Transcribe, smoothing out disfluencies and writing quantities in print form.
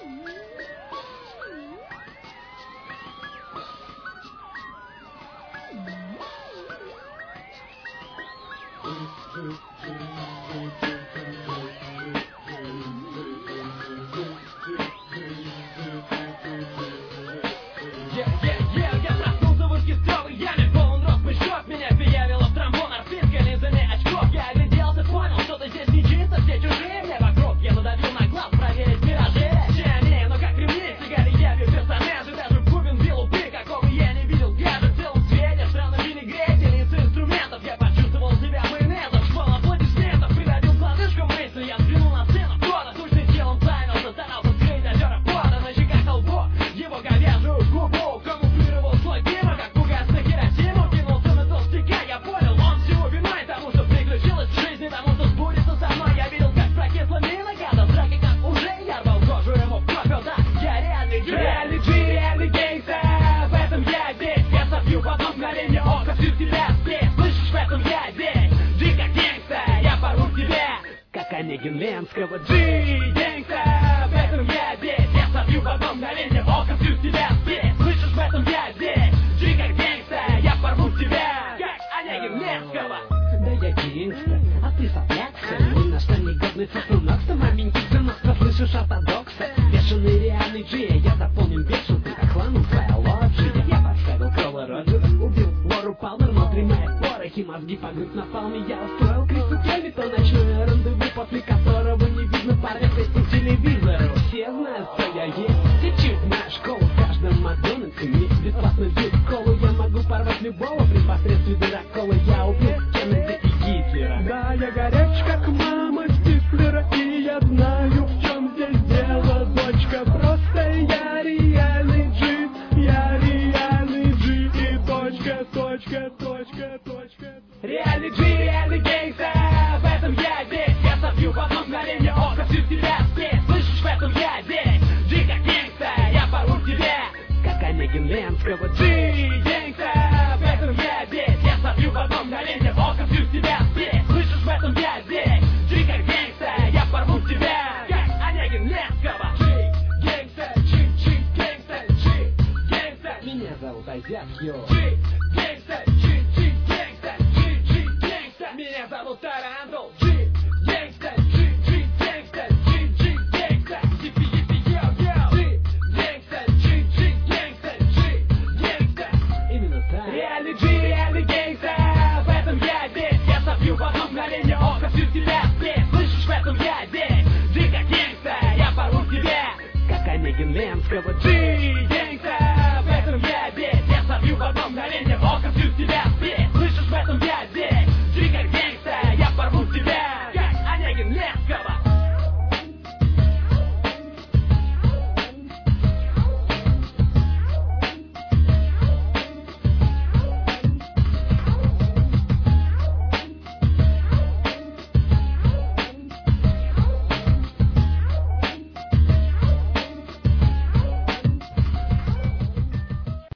Я проснулся в оркестровой яме, полон рост мешок. Меня пиявило в тромбон, арфин с линзами очков. Я огляделся, понял, что-то здесь не чисто, все чужие мне вокруг. Я надавил на глаз, проверить миражи. Все они, но как ремни, сигары явью персонажи. Даже бубен бил упы, какого я не видел гаджет. В целом свете, странно винегрете, лица инструментов. Я почувствовал себя майонезом, шпал аплодисментов. Придавил лодыжку мысли, я взглянул на сцену. Кто-то сущным телом славился, старался скрыть озера пота. На щеках толпу, его говяжью губу. Камуфлировал свой дымок, как пугас на Хиросиму. Кинулся на толстяка, я понял, он всего виной тому, что приключилось в жизни, тому, что сбудется со мной. Я видел, как прокисла мина гада, в драке как уже я рвал кожу ему в попел. Да, я реальный G, реальный гейнгстер. В этом я здесь, я собью в одно мгновение ока всю тебя здесь. Слышишь, в этом я здесь, G как гейнгстер. Я порву тебя, как Онегин Ленского. G, гейнгстер. В этом я здесь, я собью в одно мгновение ока всю тебя здесь. Слышишь, в этом я здесь, G как гейнгстер. Я порву тебя, как Онегин Ленского. Да я гейнгстер, а ты сопляк. Ни на что не годный сосунок-то, маменький сынок, слышишь ортодокса. Бешеный реальный G, я заполнен бешеный, как хлам твоя лоджия. Я подставил Кола Роджера, убил Лору Палмер, внутри моей порохи, мозги погрыз на палме. Я устроил Крису Кельми, то ночное рандеву, после которого не видно парня по телевизору. Все знают, кто я есть, течет моя школа в каждом Макдональдсе. Мне бесплатно бьют колу, я могу порвать любого при посредстве дырокола. Я убил Кеннеди и Гитлера. Да, я горяч, как мама Стифлера, и я знаю, в чем здесь дело, дочка. Просто я реальный G, я реальный G, и точка, точка, точка, точка. Реальный G, реальный гейнгстер. В этом я здесь, я собью в одно мгновение ока всю тебя здесь. Слышишь, в этом я здесь, G как гейнгстер. Я порву тебя, Как Онегин Ленского. G, гейнгстер. В этом я здесь, я собью в одно мгновение ока всю тебя здесь. Слышишь, в этом я здесь, G как гейнгстер. Я порву тебя, как Онегин Ленского. G, гейнгстер, G, гейнгстер, G, гейнгстер. Меня зовут Айзек Хью. G, гейнгстер, G, гейнгстер, G, гейнгстер. Меня зовут Тарантул. G, гейнгстер, G, гейнгстер, G, гейнгстер. Yippee, yippee, yo, yo. G, гейнгстер, G, гейнгстер, G, гейнгстер. Именно так. Реальный G, реальный гейнгстер. В этом я здесь, я собью в одно мгновение ока всю тебя здесь. Слышишь, в этом я здесь, G как гейнгстер. Я порву тебя, Как Онегин Ленского. G,